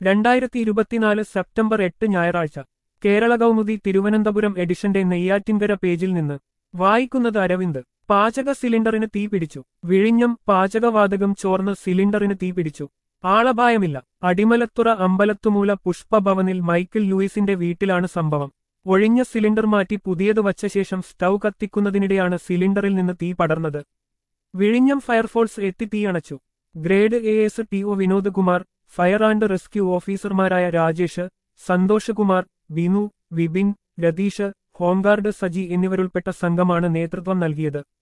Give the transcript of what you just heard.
2024 September 8 ഞായറാഴ്ച കേരള കൗമുദി തിരുവനന്തപുരം എഡിഷന്റെ നെയ്യാറ്റിൻകര പേജിൽ നിന്ന് വായിക്കുന്നത് അരവിന്ദ്. പാചക സിലിണ്ടറിന് തീപിടിച്ചു. വിഴിഞ്ഞം. പാചകവാതകം ചോർന്ന് സിലിണ്ടറിന് തീപിടിച്ചു. ആളപായമില്ല. അടിമലത്തുറ അമ്പലത്തുമൂല പുഷ്പഭവനിൽ മൈക്കിൾ ലൂയിസിന്റെ വീട്ടിലാണ് സംഭവം. ഒഴിഞ്ഞ സിലിണ്ടർ മാറ്റി പുതിയത് വച്ച ശേഷം സ്റ്റൗ കത്തിക്കുന്നതിനിടെയാണ് സിലിണ്ടറിൽ നിന്ന് തീ പടർന്നത്. വിഴിഞ്ഞം ഫയർഫോഴ്സ് എത്തി തീയണച്ചു. Grade ASTO Vinod Kumar, fire and rescue ഓഫീസർമാരായ രാജേഷ്, സന്തോഷ് കുമാർ, വിനു, വിപിൻ, രതീഷ്, ഹോംഗാർഡ് സജി എന്നിവരുൾപ്പെട്ട സംഘമാണ് നേതൃത്വം നൽകിയത്.